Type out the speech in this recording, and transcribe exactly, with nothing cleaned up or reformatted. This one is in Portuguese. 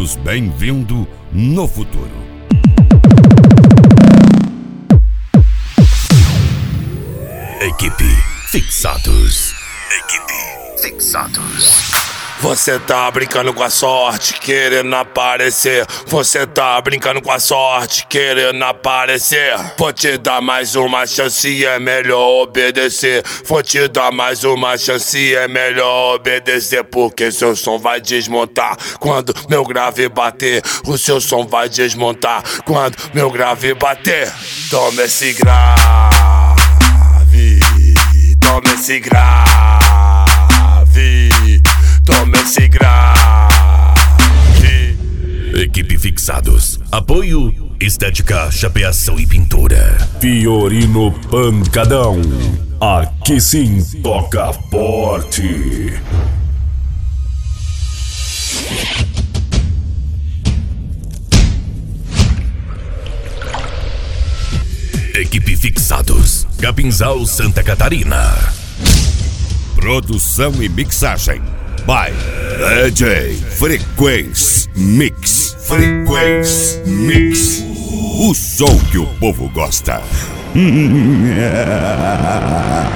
todos bem-vindos no futuro. Equipe Fixados. Equipe Fixados. Você tá brincando com a sorte, querendo aparecer. Você tá brincando com a sorte, querendo aparecer. Vou te dar mais uma chance, é melhor obedecer. Vou te dar mais uma chance, é melhor obedecer. Porque seu som vai desmontar quando meu grave bater. O seu som vai desmontar quando meu grave bater. Toma esse grave, toma esse grave. Toma esse grave. Equipe Fixados. Apoio Estética, Chapeação e Pintura. Fiorino Pancadão. Aqui sim toca forte. Equipe Fixados. Capinzal, Santa Catarina. Produção e mixagem by D J Frequência Mix. Frequência Mix. O som que o povo gosta.